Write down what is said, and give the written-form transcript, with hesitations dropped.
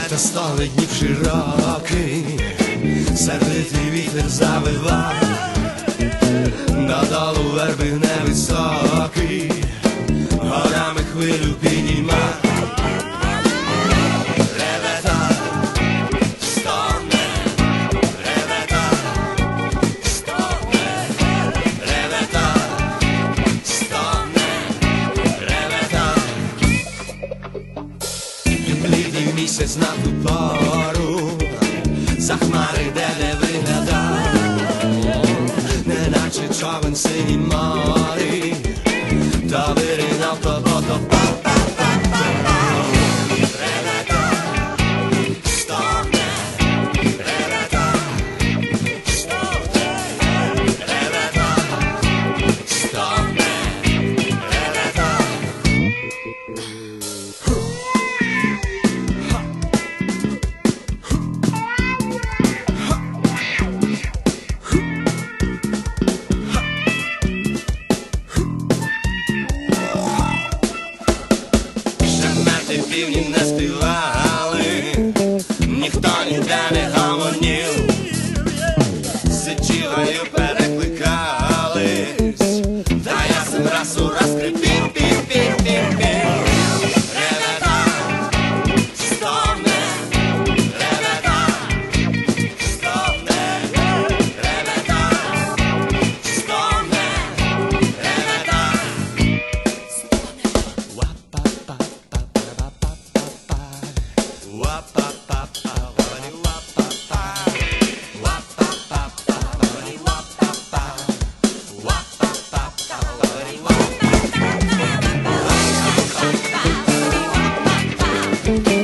Лето столить днів широкий, сердитий вітер завива, додолу верби невисокий, горами хвилю підійма. Ревета стогне, ревета стогне, ревета стогне, ревета. Блідий місяць на ту пору за хмари де виглядав, неначе човен синій морі, то виринав, то ревета стогне, ревета стогне, ревета стогне, ревета. Півні не співали, ніхто ніде не гомонів, сичівою перекликались, та ясен раз у раз крипів, пів-пів-пів-пів. Ревета стогне, ревета стогне, ревета стогне, ревета stogне.